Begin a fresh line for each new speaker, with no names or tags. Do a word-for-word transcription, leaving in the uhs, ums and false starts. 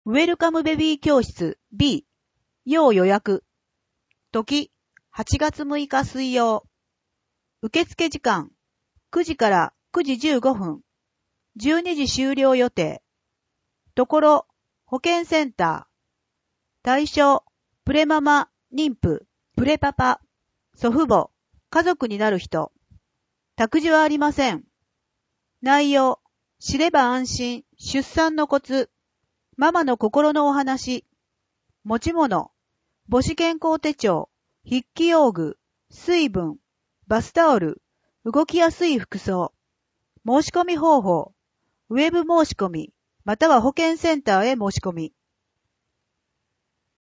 ウェルカムベビー教室 B 要予約時はちがつむいか水曜受付時間くじからくじじゅうごふんじゅうにじ終了予定ところ保健センター対象プレママ妊婦プレパパ祖父母家族になる人託児はありません内容知れば安心出産のコツママの心のお話持ち物母子健康手帳筆記用具水分バスタオル動きやすい服装申し込み方法ウェブ申し込みまたは保健センターへ申し込み